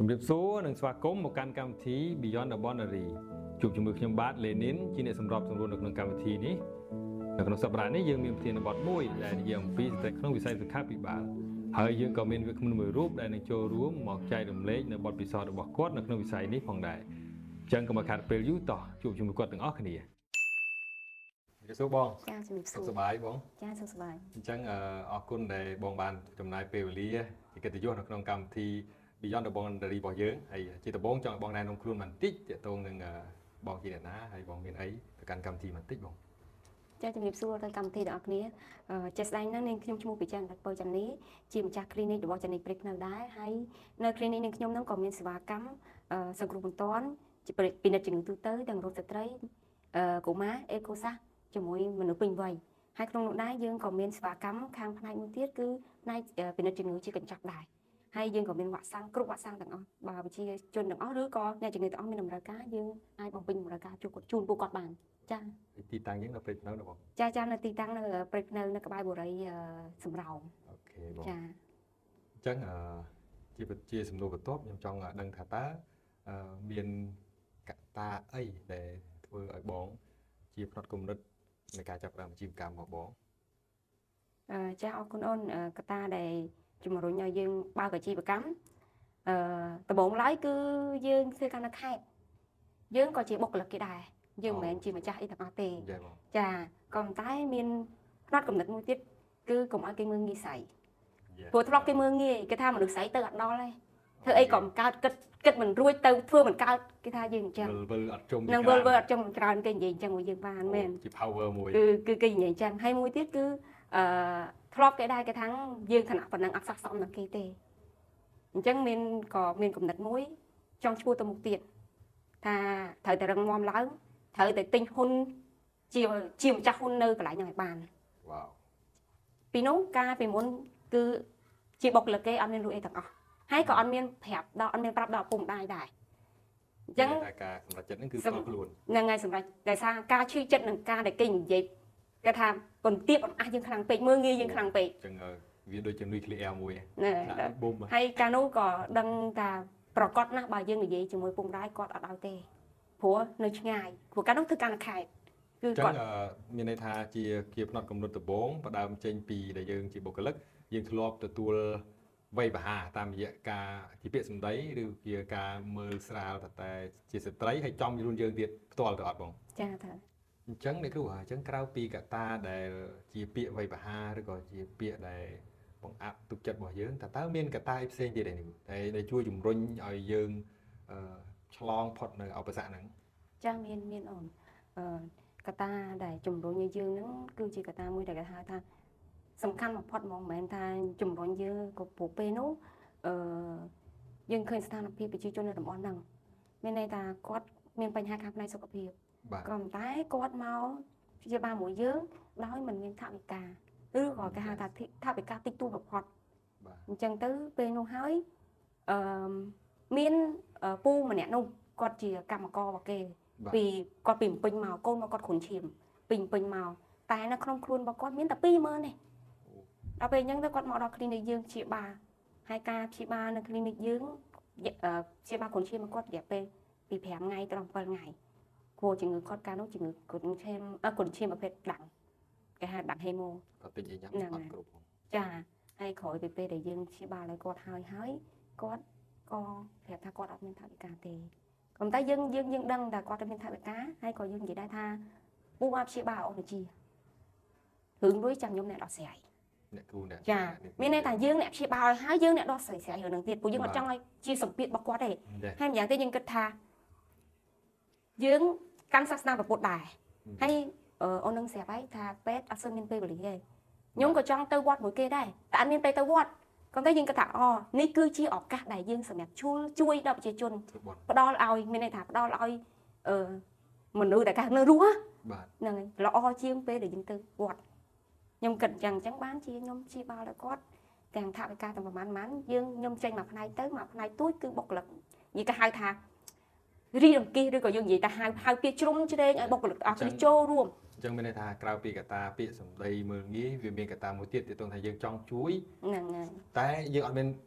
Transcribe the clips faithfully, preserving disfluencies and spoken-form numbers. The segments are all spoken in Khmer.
ជំរាបសួរនិងស្វាគមន៍មកកាន់កម្មវិធី Beyond the Boundary ជួបជាមួយខ្ញុំបាទ Lenin ជាអ្នកសម្របសម្រួលនៅក្នុងកម្មវិធីនេះនៅក្នុងសប្តាហ៍នេះយើងមានប្រធានបទមួយដែលនិយាយអំពីស្ថិតក្នុងវិស័យសុខាភិបាលហើយយើងក៏មានវាគ្មិនមួយរូបដែលនឹងចូលរួមមកចែករំលែកនៅបទពិសោធន៍របស់គាត់នៅក្នុងវិស័យនេះផងដែរអញ្ចឹងក៏មកខាត់ពេលយូរតោះជួបជាមួយគាត់ទាំងអស់គ្នាជំរាបសួរបងចាជំរាបសួរសុខសប្បាយបងចាសុខសប្បាយអញ្ចឹងអរគុណដែលបងបានចំណាយពេលវេលាជាកិត្តិយសនៅក្នុងកម្មវិធី Beyond the Boundary របស់យើងហើយជាដំបូងចង់ឲ្យបងណែនាំខ្លួនបន្តិចទាក់ទងនឹងបងជាអ្នកណាហើយបងមានអីទៅកាន់កម្មវិធីបន្តិចបងចាជំរាបសួរដល់កម្មវិធីទាំងអស់គ្នាជាស្ដែងណាស់នាងខ្ញុំឈ្មោះពិចារណាពរចានីជាម្ចាស់ clinic របស់ចានីព្រិចនៅដែរហើយនៅ clinic នឹងខ្ញុំនឹងក៏មានសេវាកម្មសង្គ្រោះបន្ទាន់ជាពិនិត្យជំងឺទូទៅទាំងរោគស្ត្រីកុមារអេកូសាសជាមួយមនុស្សពេញវ័យហើយក្នុងនោះដែរយើងក៏មានសេវាកម្មខាងផ្នែកមួយទៀតគឺផ្នែកពិនិត្យជំងឺជាកញ្ចក់ដែរហើយយើងក៏មានវ៉ាក់សាំងគ្រប់វ៉ាក់សាំងទាំងអស់បើប្រជាជនទាំងអស់ឬក៏អ្នកជំងឺទាំងអស់មានតម្រូវការយើងអាចបំពេញតម្រូវការជួបគាត់ជូនពួកគាត់បានចាទីតាំងយើងនៅព្រៃភ្នៅណាបងចាចានៅទីតាំងនៅព្រៃភ្នៅនៅក្បែរបុរីសំរោងអូខេបងចាអញ្ចឹងជាជាសំណួរបន្ទាប់ខ្ញុំចង់ដឹងថាតើមានកត្តាអីដែលធ្វើឲ្យបងជាផ្នត់គំនិតនៃការចាប់ផ្ដើមអាជីវកម្មរបស់បងអឺចាអរគុណអូនកត្តាដែលជំរុញឲ្យយើងបើកអាជីវកម្មអឺដំបូងឡើយគឺយើងធ្វើការនៅខេត្តយើងក៏ជាបុគ្គលិកគេដែរយើងមិនមែនជាម្ចាស់អីទាំងអស់ទេចាក៏ប៉ុន្តែមានផ្នត់គំនិតមួយទៀតគឺកុំឲ្យគេមើលងាយស្រីព្រោះធ្លាប់គេមើលងាយគេថាមនុស្សស្រីទៅអត់ដល់ទេធ្វើអីក៏មិនកើតគិតគិតមិនរួចទៅធ្វើមិនកើតគេថាយើងអញ្ចឹងវិលអត់ចុងនឹងវិលវិលអត់ចុងច្រើនគេនិយាយអញ្ចឹងមួយយើងបានមែនជា power មួយគឺគឺគេនិយាយអញ្ចឹងហើយមួយទៀតគឺអឺធ្លាប់គេដែរគេថាយើងឋានៈប៉ុណ្ណឹងអត់ស័ក្តិសមនឹងគេទេអញ្ចឹងមានក៏មានគំនិតមួយចង់ឈ្មោះទៅមុខទៀតថាត្រូវតែរឹងមាំឡើងត្រូវតែទិញហ៊ុនជាជាម្ចាស់ហ៊ុននៅកន្លែងហ្នឹងឲ្យបានវ៉ាវពីនោះការពីមុនគឺជាបុគ្គលិកគេអត់មានលួចអីទាំងអស់ហើយក៏អត់មានប្រាប់ដល់អត់មានប្រាប់ដល់ឪពុកម្ដាយដែរអញ្ចឹងការសម្រេចចិត្តហ្នឹងគឺផ្ទាល់ខ្លួនហ្នឹងហើយសម្រេចដោយសារការឈឺចិត្តនឹងការដែលគេនិយាយគេថាពន្ទាបអំអះយើងខ្លាំងពេកមើងងាយយើងខ្លាំងពេកអញ្ចឹងវាដូចជានុយក្លេអ៊ែរមួយណាប៊ុំហើយកាលនោះក៏ដឹងថាប្រកាសណាស់បើយើងនិយាយជាមួយពុកម្ដាយគាត់អត់ឲ្យទេព្រោះនៅឆ្ងាយព្រោះកាលនោះធ្វើការនៅខេត្តគឺគាត់មានន័យថាជាជាផ្នត់គំនិតដំបូងផ្ដើមចេញពីដែលយើងជាបុគ្គលិកយើងធ្លាប់ទទួលវ័យបហាតាមរយៈការជាពាក្យសម្ដីឬជាការមើលស្រាលតែជាស្ត្រីហើយចំខ្លួនយើងទៀតផ្ទាល់ទៅអត់បងចាថាអញ្ចឹងអ្នកគ្រូអញ្ចឹងក្រៅពីកត្តាដែលជាពាក្យវ័យបហាឬក៏ជាពាក្យដែលបង្អាក់ទុកចិត្តរបស់យើងតើតើមានកត្តាផ្សេងទៀតឯនេះដែលជួយជំរុញឲ្យយើងឆ្លងផុតនៅឧបសគ្គហ្នឹងចាមានមានអូនអឺកត្តាដែលជំរុញឲ្យយើងហ្នឹងគឺជាកត្តាមួយដែលគេហៅថាសំខាន់បំផុតហ្មងមិនមែនថាជំរុញយើងក៏ព្រោះពេលនោះអឺយើងឃើញស្ថានភាពប្រជាជននៅតំបន់ហ្នឹងមានន័យថាគាត់មានបញ្ហាខាងផ្នែកសុខភាពក៏ប៉ុន្តែគាត់មកព្យាបាលមួយយើងដោយមិនមានថវិកាឬក៏គេហៅថាថវិកាតិចតួចបំផុតអញ្ចឹងទៅពេលនោះហើយអឺមានពូម្នាក់នោះគាត់ជាកម្មកររបស់គេពីគាត់ពីពេញមកកូនមកគាត់គ្រុនឈាមពីពេញមកតែនៅក្នុងខ្លួនរបស់គាត់មានតែពីរម៉ឺនទេដល់ពេលអញ្ចឹងទៅគាត់មកដល់ clinic យើងព្យាបាលហើយការព្យាបាលនៅ clinic យើងព្យាបាលគ្រុនឈាមរបស់គាត់រយៈពេលពីប្រាំថ្ងៃដល់bảyថ្ងៃព្រោះជំងឺគាត់កាលនោះជំងឺគ្រុនឈាមគ្រុនឈាមប្រភេទដាំងគេហៅដាំងហេម៉ូគាត់ពេញញ៉ាំអត់គ្រប់ចាហើយក្រោយពីពេលដែលយើងព្យាបាលឲ្យគាត់ហើយហើយគាត់ក៏ប្រាប់ថាគាត់អត់មានថវិកាទេក៏តែយើងយើងយើងដឹងថាគាត់មានថវិកាហើយក៏យើងនិយាយដែរថាពូអាចព្យាបាលអូនជារឿងលុយចាំខ្ញុំអ្នកដោះស្រាយអ្នកគ្រូអ្នកចាមានន័យថាយើងអ្នកព្យាបាលឲ្យហើយយើងអ្នកដោះស្រាយស្រាយរឿងហ្នឹងទៀតព្រោះយើងអត់ចង់ឲ្យជាសម្ពាធរបស់គាត់ទេហើយម្យ៉ាងទៀតយើងគិតថាយើងកាន់សាសនាពុទ្ធដែរហើយអូននឹងស្រាប់ហើយថាពេទ្យអត់សូវមានពេលវេលាទេខ្ញុំក៏ចង់ទៅវត្តមួយគេដែរតែអត់មានពេលទៅវត្តក៏តែយើងគិតថាអូនេះគឺជាឱកាសដែលយើងសម្រាប់ជួយជួយដល់ប្រជាជនផ្ដល់ឲ្យមានន័យថាផ្ដល់ឲ្យអឺមនុស្សដែលកាសនៅរស់ហ្នឹងហើយល្អជាងពេលដែលយើងទៅវត្តខ្ញុំគិតអញ្ចឹងអញ្ចឹងបានជាខ្ញុំព្យាបាលដល់គាត់ទាំងថវិកាទាំងប្រហែលម៉ានយើងខ្ញុំចេញមកផ្នែកទៅមកផ្នែកទួយគឺបុគ្គលិកនិយាយគេហៅថារីអង្គាសឬក៏យើងនិយាយថាហៅហៅពាក្យជ្រុំជ្រែងឲ្យបុគ្គលិកអស់គ្នាចូលរួមអញ្ចឹងមានន័យថាក្រៅពីកត្តាពាក្យសម្ដីមើលងាយវាមានកត្តាមួយទៀតទាក់ទងថាយើងចង់ជួយហ្នឹងហើយតែយើងអត់មាន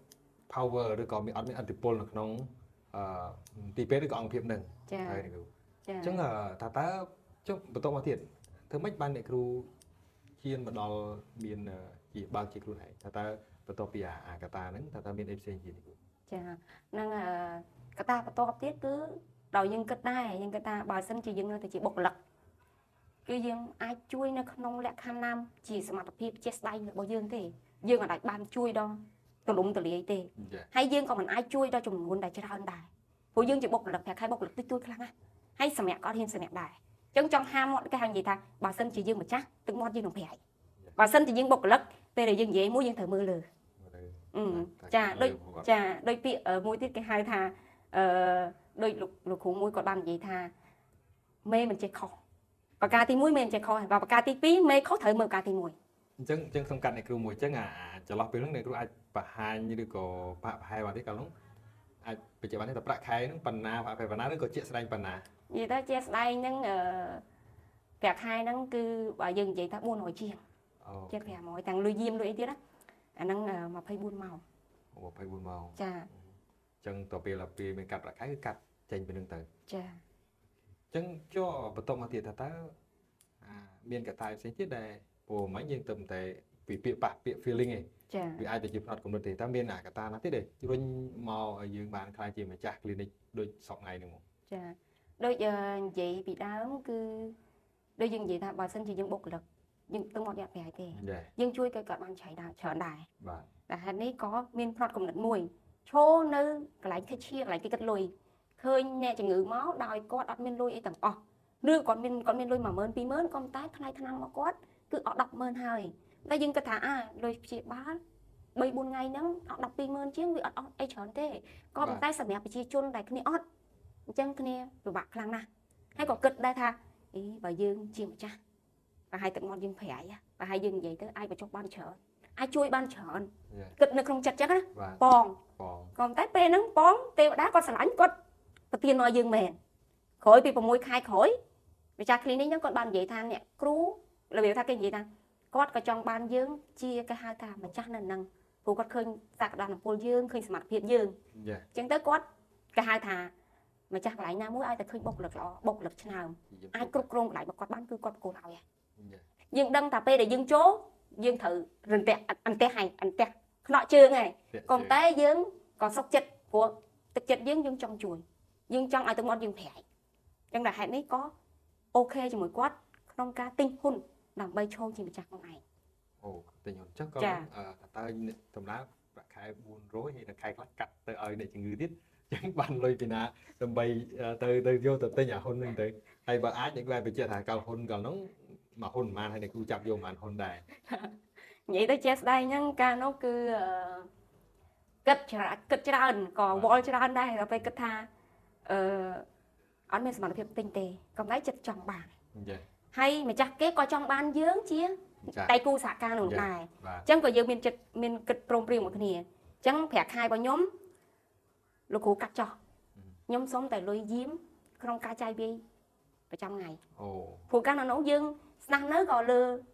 power ឬក៏មានអត់មានអធិពលនៅក្នុងអឺទីពេទ្យឬក៏អង្គភាពនឹងចាហើយអ្នកគ្រូចាអញ្ចឹងថាតើចុះបន្តមកទៀតធ្វើម៉េចបានអ្នកគ្រូជៀនមកដល់មានជាបើកជាខ្លួនឯងថាតើបន្តពីអាកតាហ្នឹងថាតើមានអីផ្សេងទៀតគ្រូចានឹងកតាបន្ទាប់ទៀតគឺដល់យើងគិតដែរយើងគិតថាបើសិនជាយើងនៅតែជាបុគ្គលិកគឺយើងអាចជួយនៅក្នុងលក្ខខណ្ឌណាជាសមត្ថភាពជាស្ដែងរបស់យើងទេយើងអាចបានជួយដល់ទលំទលាយទេហើយយើងក៏មិនអាចជួយដល់ចំនួនដែលច្រើនដែរព្រោះយើងជាបុគ្គលិកតែខែបុគ្គលិកតិចតួចខ្លាំងណាស់ហើយសម្រាប់ក៏ហ៊ានសម្រាប់ដែរអញ្ចឹងចង់ហាមាត់គេហៅនិយាយថាបើសិនជាយើងម្ចាស់ទឹកមាត់យើងនឹងប្រៃបើសិនជាយើងបុគ្គលិកពេលដែលយើងនិយាយមួយយើងត្រូវមើលលើចាដូចចាដូចពាក្យមួយទៀតគេហៅថាអឺដូចលោកគ្រូមួយគាត់បាននិយាយថាមេមិនចេះខុសប្រការទីមួយមេមិនចេះខុសហើយប្រការទីពីរមេខុសត្រូវមើលប្រការទីមួយអញ្ចឹងអញ្ចឹងសំខាន់អ្នកគ្រូមួយអញ្ចឹងអាចន្លោះពេលហ្នឹងអ្នកគ្រូអាចបង្ហាញឬក៏បាក់ប្រហែលបានទេកាលនោះអាចបញ្ជាក់បានទេថាប្រាក់ខែហ្នឹងប៉ុណ្ណាប្រហែលប៉ុណ្ណាឬក៏ជាក់ស្ដែងប៉ុណ្ណានិយាយទៅជាក់ស្ដែងហ្នឹងអឺប្រាក់ខែហ្នឹងគឺបើយើងនិយាយថាបួនរយជាងជាប្រាំរយទាំងលុយយាមលុយអីទៀតណាអាហ្នឹងម្ភៃបួនម៉ោងម្ភៃបួនម៉ោងចាអញ្ចឹងតទៅពេលដល់ពេលមានកាត់ប្រាក់ខែគឺកាត់ចេញពីហ្នឹងទៅចាអញ្ចឹងចុះបន្តមកទៀតថាតើមានកត្តាផ្សេងទៀតដែលព្រោះមិនយើងទៅតែពីពាក្យប៉ះពាក្យ feeling ឯងចាវាអាចទៅជាផ្នត់កំណត់ទេតើមានកត្តាណាទៀតទេរុញមកឲ្យយើងបានខ្លាចជាម្ចាស់ clinic ដូចសពថ្ងៃហ្នឹងមកចាដូចនិយាយពីដើមគឺដូចយើងនិយាយថាបើសិនជាយើងបុគ្គលិកយើងទៅមកយកប្រៃទេយើងជួយគេគាត់បានឆៃដែរច្រើនដែរបាទតែហេតុនេះក៏មានផ្នត់កំណត់មួយឈរនៅកន្លែងខិតឈៀកន្លែងគេគិតលុយឃើញអ្នកជំងឺមកដោយគាត់អត់មានលុយអីទាំងអស់ឬគាត់មានគាត់មានលុយមួយម៉ឺនពីរម៉ឺនក៏តែថ្លៃថ្នាំមកគាត់គឺអត់ដប់ម៉ឺនហើយតែយើងគិតថាអាលុយព្យាបាលបីបួនថ្ងៃហ្នឹងអត់ដប់ពីរម៉ឺនជាងវាអត់អស់អីច្រើនទេក៏ប៉ុន្តែសម្រាប់ប្រជាជនដែលគ្នាអត់អញ្ចឹងគ្នាពិបាកខ្លាំងណាស់ហើយក៏គិតដែរថាអីបើយើងជាម្ចាស់ប្រហែលទឹកមាត់យើងប្រៃប្រហែលយើងនិយាយទៅអាចបញ្ចុះបានច្រើនអាចជួយបានច្រើនគិតនៅក្នុងចិត្តចឹងណាបងក៏តែពេលហ្នឹងបងទេវតាគាត់ស្រឡាញ់គាត់ប្រទានមកយើងមែនក្រោយពី6ខែក្រោយម្ចាស់ clinic ហ្នឹងគាត់បាននិយាយថាអ្នកគ្រូរបៀបថាគេនិយាយថាគាត់ក៏ចង់បានយើងជាគេហៅថាម្ចាស់នៅហ្នឹងព្រោះគាត់ឃើញសក្តានុពលយើងឃើញសមត្ថភាពយើងអញ្ចឹងទៅគាត់គេហៅថាម្ចាស់កន្លែងណាមួយឲ្យតែឃើញបុគ្គលិកល្អបុគ្គលិកឆ្នើមអាចគ្រប់គ្រងកន្លែងរបស់គាត់បានគឺគាត់ប្រគល់ឲ្យយើងដឹងថាពេលដែលយើងចូលយើងត្រូវរន្ទះអន្ទះហើយអន្ទះខ្នក់ជើងហើយកុំតែយើងក៏សុខចិត្តព្រោះទឹកចិត្តយើងយើងចង់ជួយយើងចង់ឲ្យទឹកមាត់យើងប្រៃអញ្ចឹងតែហេតុនេះក៏អូខេជាមួយគាត់ក្នុងការទិញហ៊ុនដើម្បីឈរជាម្ចាស់ខ្លួនឯងអូទិញហ៊ុនចុះក៏តើតម្លើប្រាក់ខែបួនរយហើយនៅខែខ្លះកាត់ទៅឲ្យអ្នកជំងឺទៀតអញ្ចឹងបានលុយពីណាដើម្បីទៅទៅយកទៅទិញអាហ៊ុនហ្នឹងទៅហើយបើអាចអ្នកបញ្ជាក់ថាកាលហ៊ុនកាលហ្នឹងមកហ៊ុនប៉ុន្មានហើយអ្នកគ្រូចាប់យកប៉ុន្មានហ៊ុនដែរនិយាយទៅជាស្ដែងហ្នឹងកាលនោះគឺគិតច្រើនគិតច្រើនក៏វល់ច្រើនដែរដល់ពេលគិតថាអឺអត់មានសមត្ថភាពទិញទេកំឡៃចិត្តចង់បានហើយម្ចាស់គេក៏ចង់បានយើងជាដៃគូសហការនោះដែរអញ្ចឹងក៏យើងមានចិត្តមានគិតព្រមព្រៀងមួយគ្នាអញ្ចឹងប្រាក់ខែរបស់ខ្ញុំលោកគ្រូកាត់ចោះខ្ញុំសុំតែលុយយាមក្នុងការចាយវាយប្រចាំថ្ងៃអូព្រោះកាលនោះយើងស្នាក់នៅក៏លើ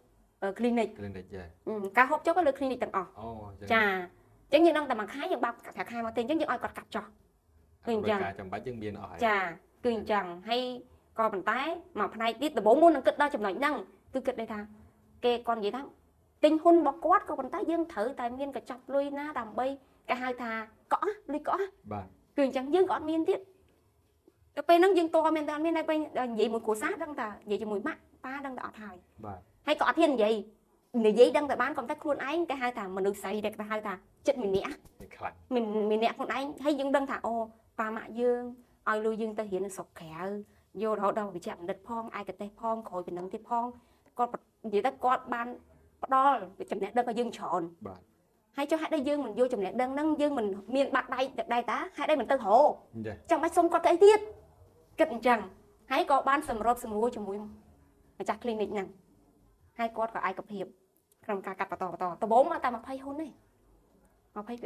clinic clinic ចាការហូបចុកក៏លើ clinic ទាំងអស់អូចាអញ្ចឹងយើងដឹងតែមួយខែយើងបាក់ប្រាក់ខែមកទេអញ្ចឹងយើងឲ្យគាត់កាត់ចោះគឺអញ្ចឹងការចាំបាច់យើងមានអស់ហើយចាគឺអញ្ចឹងហើយក៏ប៉ុន្តែមកផ្នែកទៀតដំបូងមុននឹងគិតដល់ចំណុចហ្នឹងគឺគិតដែរថាគេគាត់និយាយថាទិញហ៊ុនរបស់គាត់ក៏ប៉ុន្តែយើងត្រូវតែមានកញ្ចប់លុយណាដើម្បីគេហៅថាកក់លុយកក់បាទគឺអញ្ចឹងយើងក៏អត់មានទៀតទៅពេលហ្នឹងយើងតើមានតែអត់មានតែពេលនិយាយមួយគ្រួសារដឹងតែនិយាយជាមួយម៉ាក់ប៉ាដឹងតែអត់ហើយបាទហើយក៏អត់ហ៊ាននិយាយនិយាយដឹងតែបានក៏តែខ្លួនឯងគេហៅថាមនុស្សស្រីដែលគេហៅថាចិត្តម្នាក់ខ្លាចមានម្នាក់ខ្លួនឯងហើយយើងដឹងថាអូប៉ាម៉ាក់យើងឲ្យលុយយើងទៅរៀននៅស្រុកក្រៅយករហូតដល់វិជ្ជាបណ្ឌិតផងឯកទេសផងក្រោយពីនឹងទៀតផងគាត់និយាយទៅគាត់បានផ្ដល់ចំណេះដឹងឲ្យយើងច្រើនបាទហើយចុះហេតុអីយើងមិនយកចំណេះដឹងហ្នឹងយើងមិនមានបាត់ដៃដៃតាហេតុអីមិនទៅរកចាំបាច់សុំគាត់ទៅអីទៀតគិតអញ្ចឹងហើយក៏បានសម្របសម្រួលជាមួយម្ចាស់ clinic ហ្នឹងហើយគាត់ក៏ឯកភាពក្នុងការកាត់បន្តបន្តដំបូងមកតែยี่สิบហ៊ុនទេยี่สิบ%ទេยี่สิบ%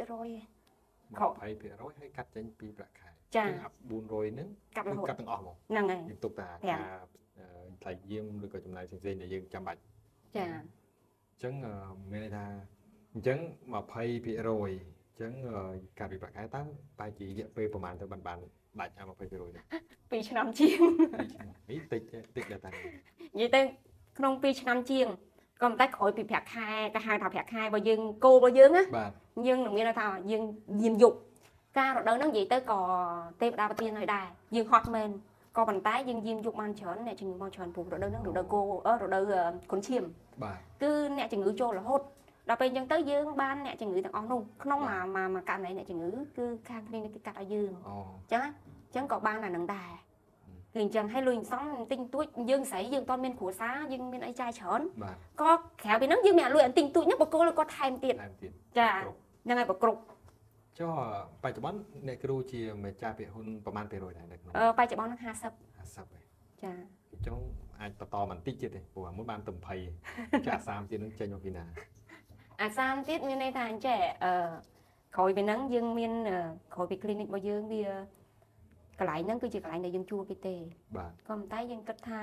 ហើយកាត់ចេញពីប្រាក់ខែចាបួនរយហ្នឹងកាត់រហូតកាត់ទាំងអស់ហ្មងហ្នឹងហើយយើងទុកតាការថ្លៃយាមឬក៏ចំណាយផ្សេងៗដែលយើងចាំបាច់ចាអញ្ចឹងមានន័យថាអញ្ចឹងยี่สิบ%ចចឹងការវិបាកខែតើបែរជារយៈពេលប្រហែលទៅបានបានដាច់អាยี่สิบเปอร์เซ็นต์នេះពីរឆ្នាំជាងនេះតិចតិចដែរតានិយាយទៅក្នុងពីរឆ្នាំជាងក៏មិនតែក្រោយពីប្រាក់ខែគេហៅថាប្រាក់ខែរបស់យើងគោលរបស់យើងណាបាទយើងនឹងមានថាយើងយាមយុគការរដូវហ្នឹងនិយាយទៅក៏ទេវតាប្រទានឲ្យដែរយើងហត់មែនក៏ប៉ុន្តែយើងយាមយុគបានច្រើនអ្នកជំងឺមកច្រើនព្រោះរដូវហ្នឹងរដូវគោអឺរដូវគុនឈាមបាទគឺអ្នកជំងឺចូលរហូតដល់ពេលអញ្ចឹងទៅយើងបានអ្នកជំងឺទាំងអស់នោះក្នុងមួយមួយករណីអ្នកជំងឺគឺខាងគ្លីនិកគេកាត់ឲ្យយើងអូអញ្ចឹងអញ្ចឹងក៏បានអានឹងដែរគឺអញ្ចឹងឲ្យលុយសំទិញទួចយើងស្រីយើងអត់មានគ្រួសារយើងមានអីចាយច្រើនបាទក៏ក្រៅពីហ្នឹងយើងមានអាលុយអត់ទិញទួចហ្នឹងបកគោគាត់ថែមទៀតថែមទៀតចាហ្នឹងហើយបកគ្រប់ចុះបច្ចុប្បន្នអ្នកគ្រូជាម្ចាស់ភាគហ៊ុនប្រហែល%ដែរនៅក្នុងអឺបច្ចុប្បន្នហ្នឹងห้าสิบห้าสิบឯងចាអញ្ចឹងអាចបន្តបន្តិចទៀតទេព្រោះមុនបានទៅยี่สิบចាក់សាមទៀតនឹងចេញមកពីណាអាសានទៀតមានន័យថាអញ្ចេះអឺក្រោយពីហ្នឹងយើងមានក្រោយពី clinic របស់យើងវាកន្លែងហ្នឹងគឺជាកន្លែងដែលយើងជួលគេទេបាទក៏ប៉ុន្តែយើងគិតថា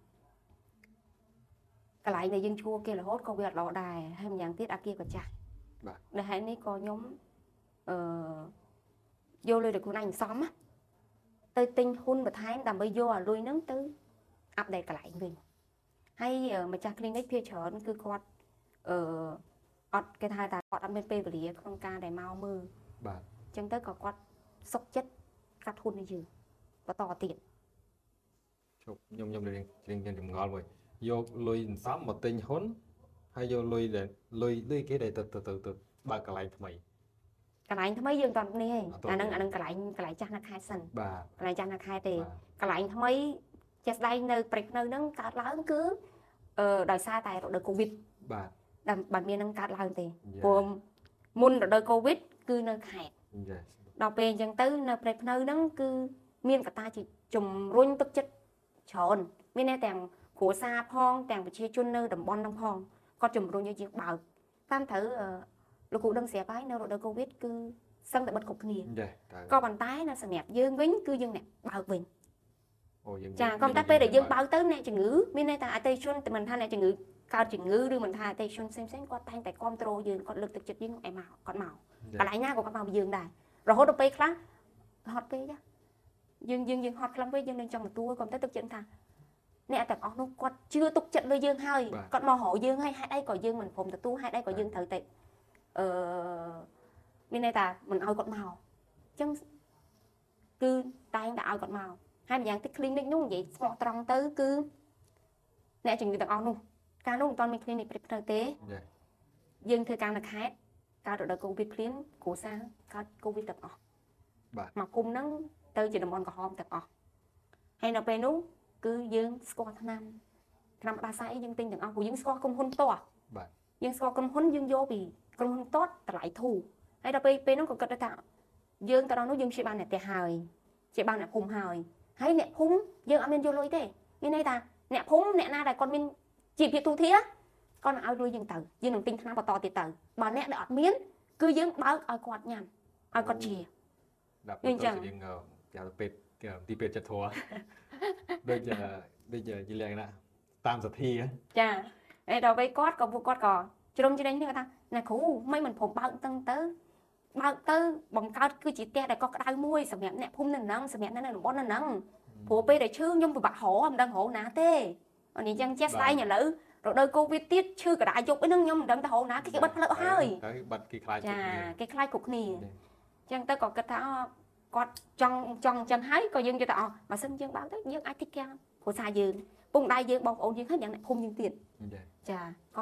កន្លែងដែលយើងជួលគេរហូតក៏វាអត់ល្អដែរហើយម្យ៉ាងទៀតអាគារក៏ចាស់បាទដែលហើយនេះក៏ខ្ញុំអឺយកលុយទៅខ្លួនឯងសំណាទៅទិញហ៊ុនបន្ថែមដើម្បីយកអាលុយហ្នឹងទៅអាប់ដេតកន្លែងវិញហើយម្ចាស់ clinic ភាគច្រើនគឺគាត់អឺអត់គេថាថាគាត់អត់មានពេលវេលាក្នុងការដែលមកមើលបាទអញ្ចឹងទៅក៏គាត់សុកចិត្តកាត់ហ៊ុនឲ្យយើងបន្តទៀតជប់ខ្ញុំខ្ញុំរៀងរៀងចម្ងល់មួយយកលុយសន្សំមកទិញហ៊ុនហើយយកលុយដែលលុយលុយគេដែលទៅទៅទៅបើកកន្លែងថ្មីកន្លែងថ្មីយើងអត់នេះទេអាហ្នឹងអាហ្នឹងកន្លែងកន្លែងចាស់នៅខេត្តសិនបាទកន្លែងចាស់នៅខេត្តទេបាទកន្លែងថ្មីជាក់ស្ដែងនៅព្រៃភ្នៅហ្នឹងកើតឡើងគឺអឺដោយសារតែរដូវកូវីដបាទដែលបានមានហ្នឹងកើតឡើងទេយ៉ាព្រោះមុនរដូវកូវីដគឺនៅខេត្តយ៉ាដល់ពេលអញ្ចឹងទៅនៅព្រៃភ្នៅហ្នឹងគឺមានកត្តាជាជំរុញទឹកចិត្តច្រើនមានតែទាំងគ្រួសារផងទាំងប្រជាជននៅតំបន់ហ្នឹងផងគាត់ជំរុញឲ្យយើងបើកតាមត្រូវអឺលោកគ្រូដឹងស្រាប់ហើយនៅរដូវកូវីដគឺសឹងតែបិទគ្រប់គ្នាយ៉ាតើក៏ប៉ុន្តែនៅសម្រាប់យើងវិញគឺយើងអ្នកបើកវិញអូយើងចាក៏ប៉ុន្តែពេលដែលយើងបើកទៅអ្នកជំងឺមានន័យថាអតិថិជនតែមិនថាអ្នកជំងឺកើតជំងឺឬមិនថាអតិថិជនផ្សេងផ្សេងគាត់តែងតែគ្រប់គ្រងយើងគាត់លើកទឹកចិត្តយើងឲ្យមកគាត់មកកន្លែងណាក៏គាត់មកពីយើងដែររហូតដល់ពេលខ្លះហត់ពេកយើងយើងយើងហត់ខ្លាំងពេកយើងនឹងចង់ទទួលក៏តែទឹកចិត្តថាអ្នកទាំងអស់នោះគាត់ជឿទុកចិត្តលើយើងហើយគាត់មករកយើងហើយហេតុអីក៏យើងមិនព្រមទទួលហេតុអីក៏យើងត្រូវតែអឺមានន័យថាមិនឲ្យគាត់មកអញ្ចឹងគឺតែងតែឲ្យគាត់មកហើយម្យ៉ាងទី clinic នោះនិយាយស្មោះត្រង់ទៅគឺអ្នកជំងឺទាំងអស់នោះកាលនោះមិនទាន់មាន clinic ព្រឹកទៅទេយើងធ្វើការនៅខេត្តកើតរដូវកូវីដភ្លាមគ្រួសារកើតកូវីដទាំងអស់បាទមកគុំហ្នឹងទៅជាតំបន់ក្រហមទាំងអស់ហើយនៅពេលនោះគឺយើងស្គាល់ថ្នាំថ្នាំដាសាយយើងទិញទាំងអស់ព្រោះយើងស្គាល់ក្រុមហ៊ុនតោះបាទយើងស្គាល់ក្រុមហ៊ុនយើងយកពីក្រុមហ៊ុនតោះតម្លៃធូរហើយដល់ពេលពេលនោះក៏គិតថាយើងទៅដល់នោះយើងព្យាបាលអ្នកផ្ទះហើយព្យាបាលអ្នកភូមិហើយហើយអ្នកភូមិយើងអត់មានយកលុយទេមានន័យថាអ្នកភូមិអ្នកណាដែលគាត់មានជីវភាពទូធាគាត់នឹងឲ្យលុយយើងទៅយើងនឹងទិញថ្នាំបន្តទៀតទៅបើអ្នកដែលអត់មានគឺយើងបើកឲ្យគាត់ញ៉ាំឲ្យគាត់ជាដាក់ទៅយើងចាំទៅពេទ្យទីពេទ្យចិត្តធัวដូចដូចជាលក្ខណៈតាមសទ្ធាចាហើយដល់ពេលគាត់ក៏ពួកគាត់ក៏ជ្រុំជ្រែងគ្នាថាណាគ្រូមិនមិនព្រមបើកតឹងទៅបើកទៅបង្កើតគឺជាផ្ទះដែលក៏ក្តៅមួយសម្រាប់អ្នកភូមិនៅហ្នឹងសម្រាប់នៅតំបន់នៅហ្នឹងព្រោះពេលដែលឈឺខ្ញុំពិបាករកមិនដឹងរកណាទេអញ្ចឹងជាក់ស្ដែងឥឡូវរដូវកូវីដទៀតឈឺកដាយយប់ហ្នឹងខ្ញុំមិនដឹងទៅរកណាគេបិទផ្លូវហើយហើយបាត់គេខ្លាចចាគេខ្លាចគ្រប់គ្នាអញ្ចឹងទៅក៏គិតថាគាត់ចង់ចង់អញ្ចឹងហើយក៏យើងយល់ថាអោះបើសិនយើងបើកទៅយើងអាចទីកាគ្រួសារយើងពងដៃយើងបងប្អូនយើងហើយយ៉ាងអ្នកភូមិយើងទៀតចាក៏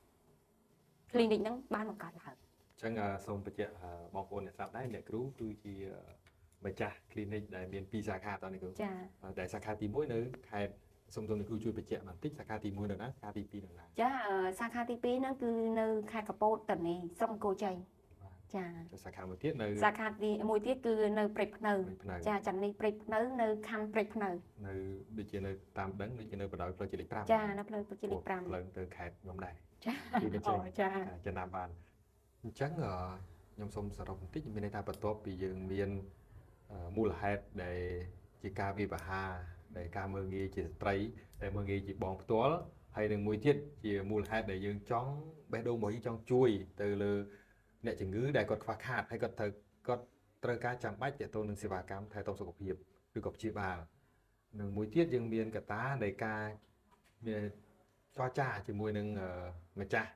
clinic ហ្នឹងបានបង្កើតឡើងអញ្ចឹងសូមបញ្ជាក់បងប្អូនអ្នកស្ដាប់ដែរអ្នកគ្រូគឺជាម្ចាស់ clinic ដែលមានពីរសាខាតនេះគ្រូចាដែលសាខាទីមួយនៅខេត្តសូមសូមអ្នកគ្រូជួយបញ្ជាក់បន្តិចសាខាទីមួយនៅណាសាខាទីពីរនៅណាចាសាខាទីពីរហ្នឹងគឺនៅខេត្តកពតតានីស្រុកអង្គរជ័យចាសាខាមួយទៀតនៅសាខាទីមួយទៀតគឺនៅព្រៃភ្នៅចាចានេះព្រៃភ្នៅនៅខណ្ឌព្រៃភ្នៅនៅដូចជានៅតាមដឹងដូចជានៅបណ្ដោយផ្លូវជាតិលេខ5 ចានៅផ្លូវជាតិលេខ5 ផ្លូវទៅខេត្តខ្ញុំដែរចាគឺអញ្ចឹងចាចំណាំបានអញ្ចឹងខ្ញុំសូមសរុបបន្តិចមានន័យថាបន្ទាប់ពីយើងមានមូលហេតុដែលជាការវិបាហាដែលការមើលងាយជាស្ត្រីដែលមើលងាយជាបងផ្ទាល់ហើយនឹងមួយទៀតជាមូលហេតុដែលយើងចង់បេះដូងរបស់យើងចង់ជួយទៅលើអ្នកជំងឺដែលគាត់ខ្វះខាតហើយគាត់ត្រូវគាត់ត្រូវការចាំបាច់ទាក់ទងនឹងសេវាកម្មថែទាំសុខភាពឬក៏ព្យាបាលនិងមួយទៀតយើងមានកត្តានៃការមានចរចាជាមួយនឹងម្ចាស់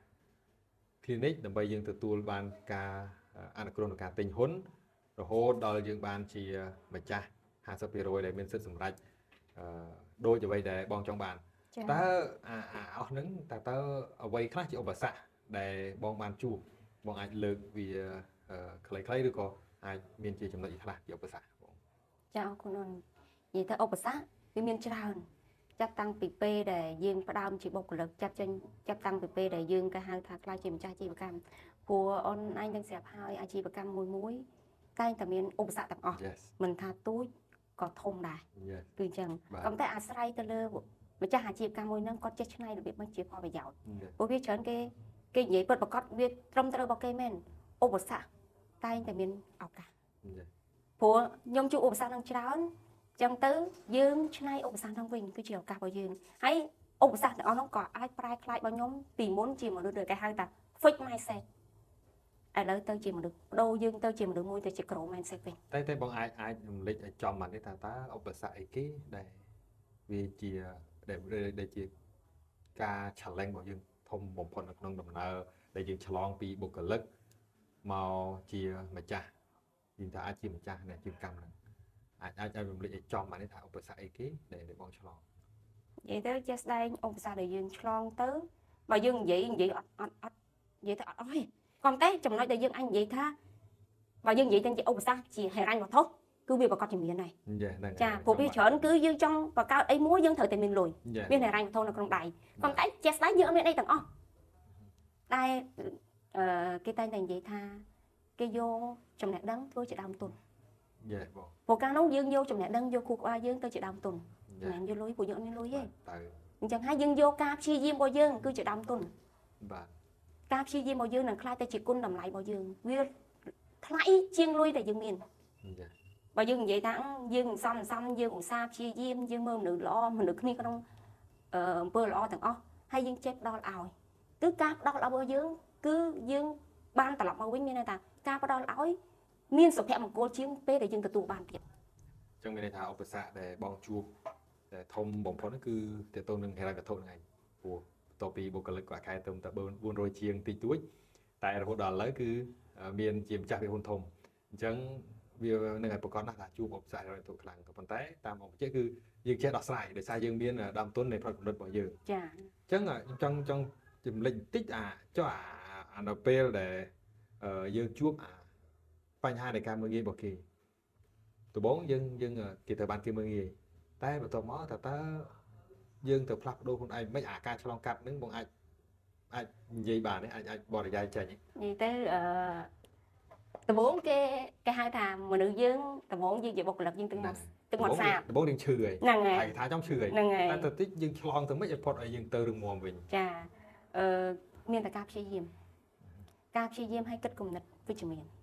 clinic ដើម្បីយើងទទួលបានការអនុគ្រោះក្នុងការទិញហ៊ុនរហូតដល់យើងបានជាម្ចាស់ ห้าสิบเปอร์เซ็นต์ ដែលមានសិទ្ធិសម្រេចអឺដូចអ្វីដែលបងចង់បានតើអាអស់ហ្នឹងតើតើអ្វីខ្លះជាឧបសគ្គដែលបងបានជួបបងអាចលើកវាខ្លីៗឬក៏អាចមានជាចំណុចខ្លះជាឧបសគ្គបងចាអរគុណអូននិយាយទៅឧបសគ្គវាមានច្រើនចាប់តាំងពីពេលដែលយើងផ្ដើមជាបុគ្គលិកចាប់ចេញចាប់តាំងពីពេលដែលយើងក៏ហៅថាខ្លាចជាម្ចាស់អាជីវកម្មព្រោះអូនឯងនឹងស្រាប់ហើយអាជីវកម្មមួយមួយតែងតែមានឧបសគ្គទាំងអស់មិនថាទូចក៏ធំដែរគឺអញ្ចឹងក៏តែអាស្រ័យទៅលើម្ចាស់អាជីវកម្មមួយហ្នឹងគាត់ចេះឆ្នៃរបៀបមិនជាផលប្រយោជន៍ព្រោះវាច្រើនគេគេនិយាយពិតប្រាកដវាត្រឹមត្រូវរបស់គេមែនឧបសគ្គតែងតែមានឱកាសព្រោះខ្ញុំជួបឧបសគ្គនឹងច្រើនចឹងទៅយើងឆ្នៃឧបសគ្គហ្នឹងវិញគឺជាឱកាសរបស់យើងហើយឧបសគ្គទាំងអស់ហ្នឹងក៏អាចប្រែក្លាយរបស់ខ្ញុំពីមុនជាមនុស្សដែលគេហៅថា fix mindset ឥឡូវទៅជាមនុស្សបដូរយើងទៅជាមនុស្សមួយទៅជា grow mindset វិញតែតែបងអាចអាចរំលេចឲ្យចំបាននេះថាតើឧបសគ្គអីគេដែលវាជាដែលជាការ challenge របស់យើងធំបំផុតនៅក្នុងដំណើរដែលយើងឆ្លងពីបុគ្គលិកមកជាម្ចាស់យើងថាអាចជាម្ចាស់នៃអាជីវកម្មហ្នឹងអាចអាចឲ្យរំលេចឲ្យចំបាននេះថាឧបសគ្គអីគេដែលបងឆ្លងនិយាយទៅជាស្ដែងឧបសគ្គដែលយើងឆ្លងទៅបើយើងនិយាយនិយាយអត់អត់អត់និយាយទៅអត់អស់ទេក៏តែចំណុចដែលយើងអាចនិយាយថាបើយើងនិយាយទាំងជាឧបសគ្គជាហិរញ្ញវត្ថុគឺវាប្រកបជាមានហើយចាព្រោះវាច្រើនគឺយើងចង់បង្កើតអីមួយយើងត្រូវតែមានលុយមានហិរញ្ញវត្ថុនៅក្នុងដៃក៏តែជាស្ដែងយើងអត់មានអីទាំងអស់តែអឺគេតែងតែនិយាយថាគេយកចំណេះដឹងធ្វើជាដើមទុនយេបងព្រោះកាលនោះយើងយកចំណេះដឹងយកគូក្បាលយើងទៅជាដើមទុនមិនមែនយកលុយព្រោះយើងអត់មានលុយទេអញ្ចឹងហើយយើងយកការព្យាយាមរបស់យើងគឺជាដើមទុនបាទការព្យាយាមរបស់យើងនឹងខ្លាចទៅជាគុណតម្លៃរបស់យើងវាថ្លៃជាងលុយដែលយើងមានបើយើងនិយាយថាយើងសំសំយើងឧស្សាហ៍ព្យាយាមយើងមើលមនុស្សល្អមនុស្សគ្នាក្នុងអំពើល្អទាំងអស់ហើយយើងចេះផ្ដល់ឲ្យគឺការផ្ដល់ឲ្យរបស់យើងគឺយើងបានត្រឡប់មកវិញមានន័យថាការផ្ដល់ឲ្យមានសុភមង្គលជាងពេលដែលយើងទទួលបានទៀតអញ្ចឹងមានន័យថាឧបសគ្គដែលបងជួបតែធំបំផុតគឺទាក់ទងនឹងហិរញ្ញវត្ថុហ្នឹងឯងព្រោះបន្ទាប់ពីបុគ្គលិកគាត់ខែទៅតែបួនរយជាងតិចតួចតែរហូតដល់ឥឡូវគឺមានជាម្ចាស់វិហ៊ុនធំអញ្ចឹងវានឹងឲ្យប្រកបណាស់ថាជួបឧបសគ្គហិរញ្ញវត្ថុខ្លាំងក៏ប៉ុន្តែតាមអង្គជាគឺយើងចេះដោះស្រាយដោយសារយើងមានដើមទុននៃប្រតិបត្តិរបស់យើងចាអញ្ចឹងចង់ចង់ចម្លេចបន្តិចអាចុះអានៅពេលដែលយើងជួបបញ្ហានៃការមើលងាយរបស់គេដំបូងយើងយើងគេទៅបានគេមើលងាយតែបន្ទាប់មកតើតើយើងទៅផ្លាស់ប្ដូរខ្លួនឯងមិនអាការឆ្លងកាត់នឹងបងអាចអាចនិយាយបានទេអាចអាចបរិយាយចេញនិយាយទៅអឺដំបូងគេគេហៅថាមនុស្សយើងដំបូងយើងជាបុគ្គលិកយើងទាំងមកទាំងមកសាបដំបូងយើងឈឺហើយហ្នឹងហើយថាចង់ឈឺហើយតែទៅតិចយើងឆ្លងទៅមិនឲ្យផុតឲ្យយើងទៅរឹងមាំវិញចាអឺមានតែការព្យាយាមការព្យាយាមឲ្យគិតគំនិតវិជ្ជមាន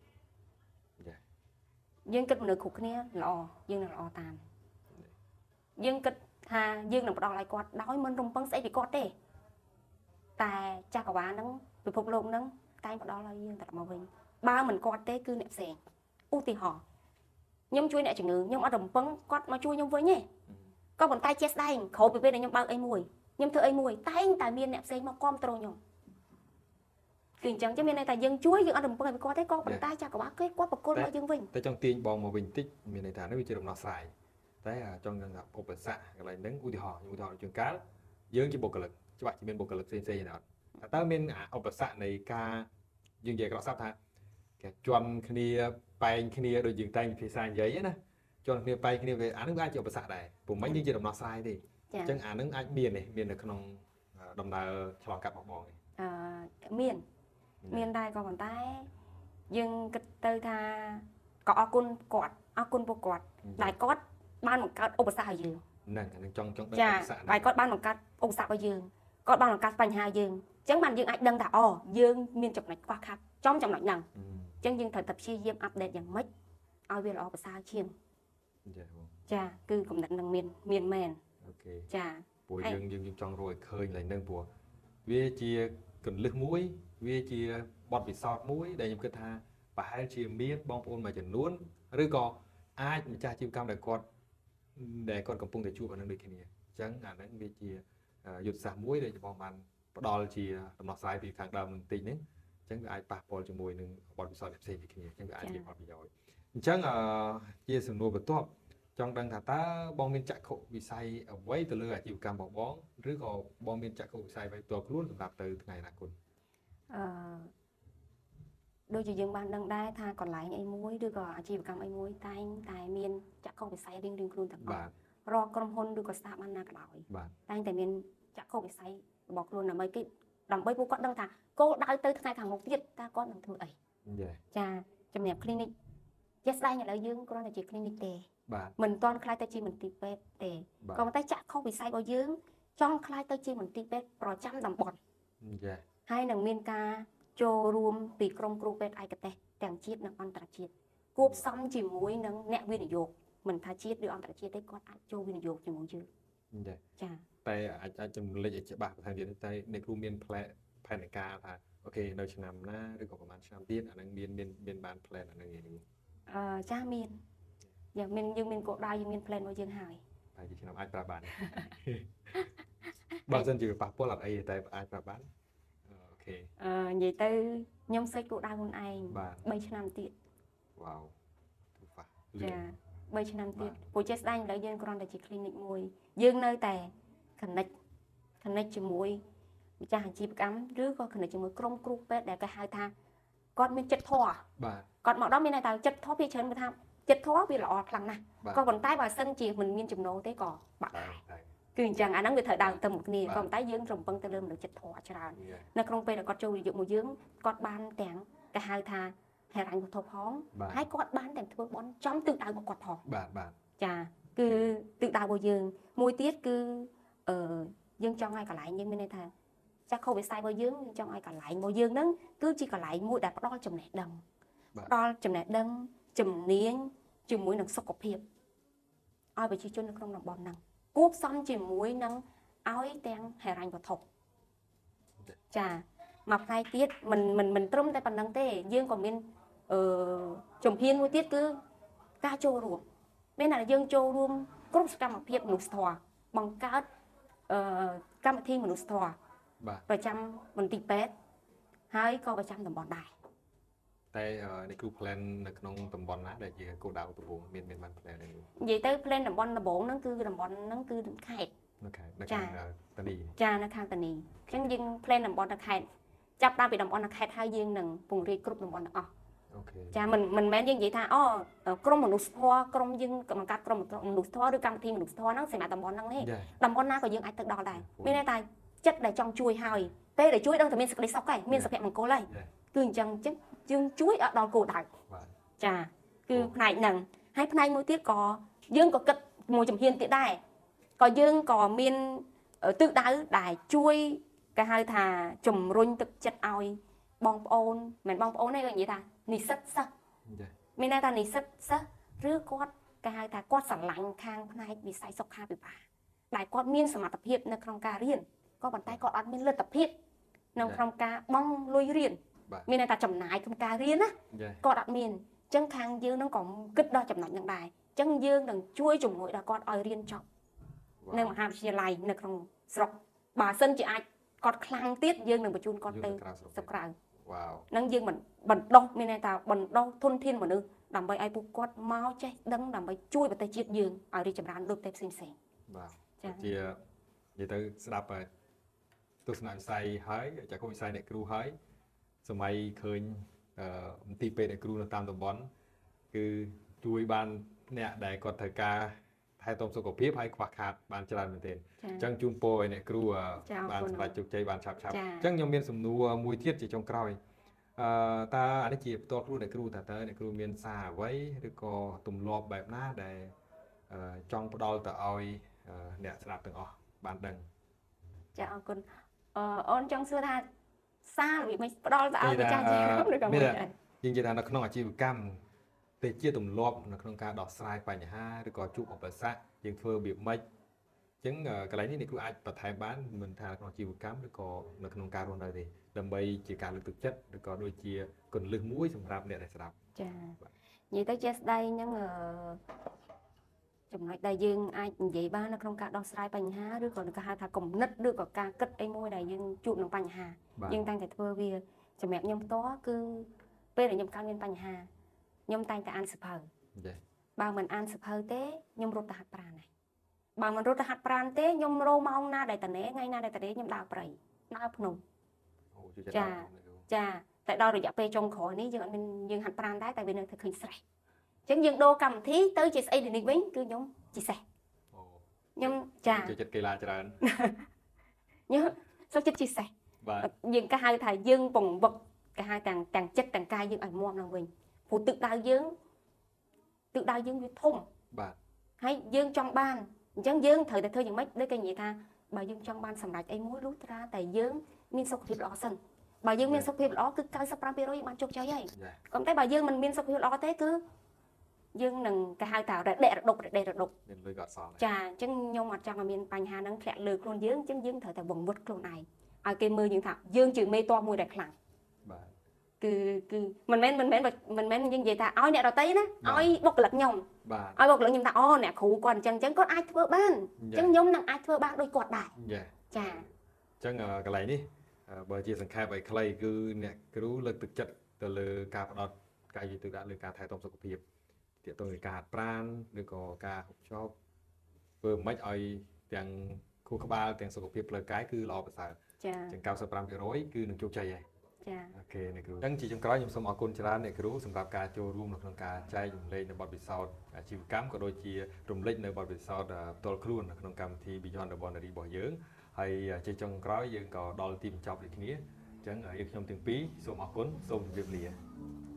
យើងគិតមនុស្សគ្រប់គ្នាល្អយើងនឹងល្អតាមយើងគិតថាយើងនឹងផ្ដល់ឲ្យគាត់ដោយមិនរំពឹងស្អីពីគាត់ទេតែចក្រវាលហ្នឹងពិភពលោកហ្នឹងតែងផ្ដល់ឲ្យយើងត្រឡប់មកវិញបើមិនគាត់ទេគឺអ្នកផ្សេងឧទាហរណ៍ខ្ញុំជួយអ្នកជំងឺខ្ញុំអត់រំពឹងគាត់មកជួយខ្ញុំវិញទេក៏ប៉ុន្តែជាស្ដែងក្រោយពីពេលដែលខ្ញុំបើកអីមួយខ្ញុំធ្វើអីមួយតែងតែមានអ្នកផ្សេងមកគាំទ្រខ្ញុំគឺអញ្ចឹងចឹងមានន័យថាយើងជួយយើងអត់រំពឹងឲ្យគាត់ទេក៏ប៉ុន្តែចក្រវាលគេគាត់ប្រគល់មកយើងវិញតែចង់ទាញបងមកវិញតិចមានន័យថានេះវាជាដំណោះស្រាយតែចង់នឹងឧបសគ្គកន្លែងហ្នឹងឧទាហរណ៍ឧទាហរណ៍ជាងកាលយើងជាបុគ្គលិកច្បាស់ជាមានបុគ្គលិកផ្សេងផ្សេងណាស់តើមានឧបសគ្គនៃការយើងនិយាយក្រក់សប្តាហ៍ថាគេជន់គ្នាបែងគ្នាដូចយើងតែងភាសានិយាយណាជន់គ្នាបែងគ្នាវាអានឹងអាចជាឧបសគ្គដែរព្រោះមិនយើងជាដំណោះស្រាយទេអញ្ចឹងអានឹងអាចមានទេមាននៅក្នុងដំណើរឆ្លងកាត់របស់បងអឺមានមានដែរក៏ប៉ុន្តែយើងគិតទៅថាក៏អរគុណគាត់អរគុណពួកគាត់ដែលគាត់បានបង្កើតឧបសគ្គឲ្យយើងហ្នឹងអានឹងចង់ចង់ដឹងឧបសគ្គហើយគាត់បានបង្កើតឧបសគ្គឲ្យយើងគាត់បានបង្កើតបញ្ហាយើងអញ្ចឹងបានយើងអាចដឹងថាអូយើងមានចំណុចខ្វះខាតចំចំណុចហ្នឹងអញ្ចឹងយើងត្រូវតែព្យាយាមអាប់ដេតយ៉ាងម៉េចឲ្យវាល្អប្រសើរជាងចាគឺគំនិតនឹងមានមានមែនអូខេចាព្រោះយើងយើងចង់រកឲ្យឃើញឡើងនឹងព្រោះវាជាកន្លឹះមួយវាជាបទពិសោធន៍មួយដែលខ្ញុំគិតថាប្រហែលជាមានបងប្អូនមួយចំនួនឬក៏អាចម្ចាស់អាជីវកម្មដែលគាត់ដែលគាត់កំពុងតែជួបអានឹងដូចគ្នាអញ្ចឹងអាហ្នឹងវាជាយុទ្ធសាស្ត្រមួយដែលបងបានផ្ដល់ជាដំណោះស្រាយពីខាងដើមបន្តិចហ្នឹងអញ្ចឹងវាអាចប៉ះពាល់ជាមួយនឹងបទពិសោធន៍ផ្សេងៗពីគ្នាអញ្ចឹងវាអាចជាផលប្រយោជន៍អញ្ចឹងជាសំណួរបន្ទាប់ចង់ដឹងថាតើបងមានចក្ខុវិស័យអ្វីទៅលើអាជីវកម្មរបស់បងឬក៏បងមានចក្ខុវិស័យអ្វីផ្ទាល់ខ្លួនសម្រាប់ទៅថ្ងៃអនាគតអឺដូចជាយើងបានដឹងដែរថាកន្លែងអីមួយឬក៏អាជីវកម្មអីមួយតែងតែមានចក្ខុវិស័យរៀងៗខ្លួនទាំងអស់រកក្រុមហ៊ុនឬក៏ស្ថាប័នណាក៏ដោយតែងតែមានចក្ខុវិស័យរបស់ខ្លួនដើម្បីគេដើម្បីពួកគាត់ដឹងថាគោលដៅទៅថ្ងៃខាងមុខទៀតតើគាត់នឹងធ្វើអីចាចំណែក clinic ជាស្ដែងឥឡូវយើងគ្រាន់តែជា clinic ទេមិនទាន់ខ្លាយទៅជាមន្ទីរពេទ្យទេក៏ប៉ុន្តែចក្ខុវិស័យរបស់យើងចង់ខ្លាយទៅជាមន្ទីរពេទ្យប្រចាំតំបន់ហើយនឹងមានការចូលរួមពីក្រុមគ្រូពេទ្យឯកទេសទាំងជាតិនិងអន្តរជាតិគួបផ្សំជាមួយនឹងអ្នកវិនិយោគមិនថាជាតិឬអន្តរជាតិទេគាត់អាចចូលវិនិយោគជាមួយយើងចាតែអាចអាចចំលេចឲ្យច្បាស់បន្ថែមទៀតតែអ្នកគ្រូមានផ្លែផែនការថាអូខេនៅឆ្នាំណាឬក៏ប្រហែលឆ្នាំទៀតអានឹងមានមានមានបាន plan អានឹងនេះអឺចាមានយើងមានយើងមានគោលដៅយើងមាន plan របស់យើងហើយតែជាឆ្នាំអាចប្រាប់បានបើមិនជាប៉ះពាល់អត់អីតែអាចប្រាប់បានអូខេអឺនិយាយទៅខ្ញុំសេចគោលដៅខ្លួនឯងបីឆ្នាំទៀតវ៉ាវចាបីឆ្នាំទៀតព្រោះចេះស្ដែងឥឡូវយើងគ្រាន់តែជា clinic មួយយើងនៅតែ connect connect ជាមួយម្ចាស់អាជីវកម្មឬក៏ connect ជាមួយក្រុមគ្រូពេទ្យដែលគេហៅថាគាត់មានចិត្តធម៌បាទគាត់មកដល់មានតែចិត្តធម៌ពីច្រើនគាត់ថាចិត្តធម៌វាល្អខ្លាំងណាស់ក៏ប៉ុន្តែបើសិនជាមិនមានចំណូលទេក៏បាក់ដែរគឺអញ្ចឹងអាហ្នឹងវាត្រូវដើរទៅមុខគ្នាក៏ប៉ុន្តែយើងរំពឹងទៅលើមនុស្សចិត្តធម៌ច្រើននៅក្នុងពេលដែលគាត់ចូលវិនិយោគមកយើងគាត់បានទាំងគេហៅថាហេរញ្ញវត្ថុផងហើយគាត់បានទាំងធ្វើបន់ចំទិសដៅរបស់គាត់ផងបាទបាទចាគឺទិសដៅរបស់យើងមួយទៀតគឺអឺយើងចង់ឲ្យកន្លែងយើងមានន័យថាចក្ខុវិស័យរបស់យើងយើងចង់ឲ្យកន្លែងរបស់យើងហ្នឹងគឺជាកន្លែងមួយដែលផ្ដល់ចំណេះដឹងផ្ដល់ចំណេះដឹងជំនាញជាមួយនឹងសុខភាពឲ្យប្រជាជននៅក្នុងតំបន់ហ្នឹងគួបផ្សំជាមួយនឹងឲ្យទាំងហិរញ្ញវត្ថុចាមកផ្នែកទៀតមិនមិនមិនត្រឹមតែប៉ុណ្្នឹងទេយើងក៏មានអឺជំហានមួយទៀតគឺការចូលរួមមានតែយើងចូលរួមគ្រប់សកម្មភាពមនុស្សធម៌បង្កើតអឺកម្មវិធីមនុស្សធម៌ប្រចាំមន្ទីរពេទ្យហើយក៏ប្រចាំតំបន់ដែរតែនេះគ្រូ plan នៅក្នុងតំបន់ណាដែលជាគោលដៅដំបូងមានមានបាន plan នេះនិយាយទៅ plan តំបន់ដំបូងហ្នឹងគឺតំបន់ហ្នឹងគឺខេត្តនៅខេត្តនៅខាងតានីចានៅខាងតានីអញ្ចឹងយើង plan តំបន់នៅខេត្តចាប់តាមពីតំបន់នៅខេត្តហើយយើងនឹងពង្រីកគ្រប់តំបន់ទាំងអស់អូខេចាមិនមិនមែនយើងនិយាយថាអូក្រុមមនុស្សធម៌ក្រុមយើងបង្កើតក្រុមមនុស្សធម៌ឬកម្មវិធីមនុស្សធម៌ហ្នឹងសម្រាប់តំបន់ហ្នឹងទេតំបន់ណាក៏យើងអាចទៅដល់ដែរមានន័យថាចិត្តដែលចង់ជួយហើយពេលដែលជួយដឹងតែមានសេចក្តីសុខហើយមានសុភមង្គលហើយគឺអញ្ចឹងចឹងយើងជួយឲ្យដល់គោលដៅចាគឺផ្នែកហ្នឹងហើយផ្នែកមួយទៀតក៏យើងក៏គិតមួយជំហានទៀតដែរក៏យើងក៏មានទិសដៅដែលជួយគេហៅថាជំរុញទឹកចិត្តឲ្យបងប្អូនមិនបងប្អូនទេក៏និយាយថានិស្សិតសិស្សមានន័យថានិស្សិតសិស្សឬគាត់គេហៅថាគាត់ស្រឡាញ់ខាងផ្នែកវិស័យសុខាភិបាលដែលគាត់មានសមត្ថភាពនៅក្នុងការរៀនក៏ប៉ុន្តែគាត់អត់មានលទ្ធភាពនៅក្នុងការបង់លុយរៀនមានន័យថាចំណាយក្នុងការរៀនណាគាត់អត់មានអញ្ចឹងខាងយើងនឹងក៏គិតដល់ចំណុចហ្នឹងដែរអញ្ចឹងយើងនឹងជួយជំនួយដល់គាត់ឲ្យរៀនចប់នៅមហាវិទ្យាល័យនៅក្នុងស្រុកបើសិនជាអាចគាត់ខ្លាំងទៀតយើងនឹងបញ្ជូនគាត់ទៅស្រុកក្រៅវ៉ាវហ្នឹងយើងបណ្ដុះមានន័យថាបណ្ដុះធនធានមនុស្សដើម្បីឲ្យពួកគាត់មកចេះដឹងដើម្បីជួយប្រទេសជាតិយើងឲ្យរីកចម្រើនដូចតែផ្សេងផ្សេងបាទចាជានិយាយទៅស្ដាប់ទស្សនវិស័យហើយចក្ខុវិស័យអ្នកគ្រូហើយសម័យឃើញមន្ទីរពេទ្យអ្នកគ្រូនៅតាមតំបន់គឺជួយបានអ្នកដែលគាត់ត្រូវការថែទាំសុខភាពហើយខ្វះខាតបានច្រើនមែនទែនអញ្ចឹងជូនពរឲ្យអ្នកគ្រូបានសម្រេចជោគជ័យបានឆាប់ឆាប់អញ្ចឹងខ្ញុំមានសំណួរមួយទៀតជាចុងក្រោយអឺតើអានេះជាផ្ទាល់ខ្លួនអ្នកគ្រូតើតើអ្នកគ្រូមានសារអ្វីឬក៏ទម្លាប់បែបណាដែលចង់ផ្ដល់ទៅឲ្យអ្នកស្ដាប់ទាំងអស់បានដឹងចាអរគុណអឺអូនចង់សួរថាសាររបៀបមិនផ្ដល់ទៅឲ្យម្ចាស់អាជីវកម្មឬក៏មិនយើងនិយាយថានៅក្នុងអាជីវកម្មតែជាទម្លាប់នៅក្នុងការដោះស្រាយបញ្ហាឬក៏ជួបឧបសគ្គយើងធ្វើរបៀបម៉េចចឹងកន្លែងនេះអ្នកគ្រូអាចបន្ថែមបានមិនថាក្នុងជីវកម្មឬក៏នៅក្នុងការរស់នៅទេដើម្បីជាការលើកទឹកចិត្តឬក៏ដូចជាគន្លឹះមួយសម្រាប់អ្នកដែលស្ដាប់ចានិយាយទៅជាស្ដីហ្នឹងអឺចំណុចដែលយើងអាចនិយាយបាននៅក្នុងការដោះស្រាយបញ្ហាឬក៏គេហៅថាគំនិតឬក៏ការគិតអីមួយដែលយើងជួបនឹងបញ្ហាយើងតែងតែធ្វើវាសម្រាប់ខ្ញុំផ្ទាល់គឺពេលដែលខ្ញុំកើតមានបញ្ហាខ្ញុំតែងតែអានសៀវភៅបើមិនអានសៀវភៅទេខ្ញុំរត់ទៅហាត់ប្រាណហើយបើមិនរត់ទៅហាត់ប្រាណទេខ្ញុំរោម៉ោងណាដែលតនេថ្ងៃណាដែលតនេខ្ញុំដើរព្រៃដើរភ្នំចាចាតែដល់រយៈពេលចុងក្រោយនេះយើងអត់មានយើងហាត់ប្រាណដែរតែវានៅតែឃើញស្រេះអញ្ចឹងយើងដូរកម្មវិធីទៅជាស្អីនេះវិញគឺខ្ញុំជាសេះខ្ញុំចាចូលចិត្តកីឡាច្រើនខ្ញុំចូលចិត្តជាសេះបាទយើងគេហៅថាយើងពង្វឹកគេហៅទាំងទាំងចិត្តទាំងកាយយើងឲ្យមាំឡើងវិញព្រោះទឹកដៅយើងទឹកដៅយើងវាធំបាទហើយយើងចង់បានអញ្ចឹងយើងត្រូវតែធ្វើយ៉ាងម៉េចដូចគេនិយាយថាបើយើងចង់បានសម្រេចអីមួយលុះត្រាតែយើងមានសុខភាពល្អសិនបើយើងមានសុខភាពល្អគឺ 九十五%យើងបានជោគជ័យហើយក៏តែបើយើងមិនមានសុខភាពល្អទេគឺយើងនឹងគេហៅថារដេករដុករដេករដុកមានលុយក៏អត់សល់ចាអញ្ចឹងខ្ញុំអត់ចង់ឲ្យមានបញ្ហាហ្នឹងធ្លាក់លើខ្លួនយើងអញ្ចឹងយើងត្រូវតែបង្វឹកខ្លួនឯងឲ្យគេមើលយើងថាយើងជាមេតបមួយដែលខ្លាំងបាទគឺគឺមិនមែនមិនមែនមិនមែនយើងនិយាយថាឲ្យអ្នកដតីណាឲ្យបុគ្គលិកខ្ញុំបាទឲ្យបុគ្គលិកខ្ញុំថាអូអ្នកគ្រូគាត់អញ្ចឹងអញ្ចឹងគាត់អាចធ្វើបានអញ្ចឹងខ្ញុំនឹងអាចធ្វើបានដូចគាត់ដែរចាអញ្ចឹងកន្លែងនេះបើជាសង្ខេបឲ្យខ្លីគឺអ្នកគ្រូលើកទឹកចិត្តទៅលើការផ្ដោតកាយវិការលើការថែទាំសុខភាពទាក់ទងនឹងការហាត់ប្រាណឬក៏ការហូបចុកធ្វើមិនឲ្យទាំងខួរក្បាលទាំងសុខភាពផ្លូវកាយគឺល្អប្រសើរចាអញ្ចឹង 九十五%គឺនឹងជោគជ័យហើយចាអូខេអ្នកគ្រូអញ្ចឹងជាចុងក្រោយខ្ញុំសូមអរគុណច្រើនអ្នកគ្រូសម្រាប់ការចូលរួមនៅក្នុងការចែករំលែកនៅបទពិសោធន៍អាជីវកម្មក៏ដូចជារំលេចនៅបទពិសោធន៍ផ្ទាល់ខ្លួននៅក្នុងកម្មវិធី Beyond the Boundary របស់យើងហើយជាចុងក្រោយយើងក៏ដល់ទីបញ្ចប់ដូចគ្នាអញ្ចឹងយើងខ្ញុំទាំងពីរសូមអរគុណសូមជម្រាបលា